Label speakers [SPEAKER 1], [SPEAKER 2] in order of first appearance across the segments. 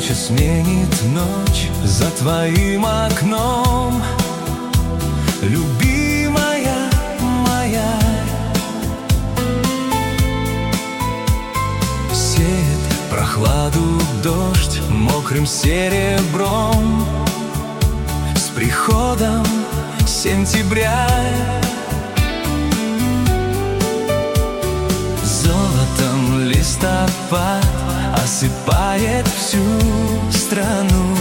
[SPEAKER 1] Ночью сменит ночь за твоим окном. Любимая моя, сеет прохладу дождь мокрым серебром. С приходом сентября золотом листопад осыпает всю страну.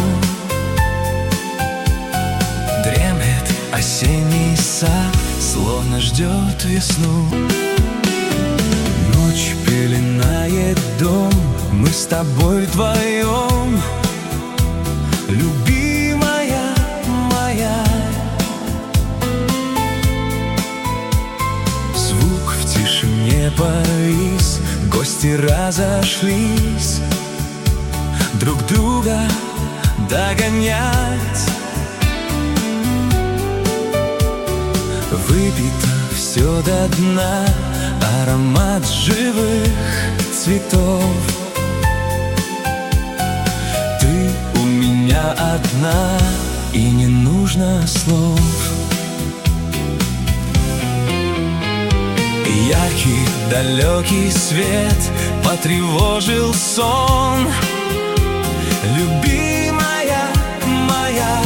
[SPEAKER 1] Дремлет осенний сад, словно ждет весну. Ночь пеленает дом, мы с тобой вдвоем. Любимая моя, звук в тишине повис, гости разошлись друг друга догонять. Выпито все до дна, аромат живых цветов. Ты у меня одна, и не нужно слов. Яркий далекий свет потревожил сон. Любимая моя,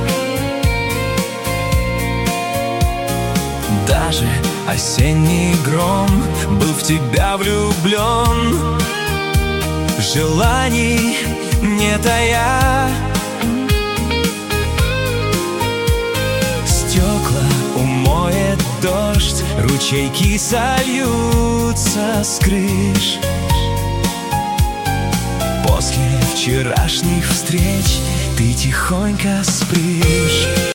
[SPEAKER 1] даже осенний гром был в тебя влюблен. Желаний не тая, стекла умоет дождь, ручейки сольются с крыш. После вчерашних встреч ты тихонько спишь.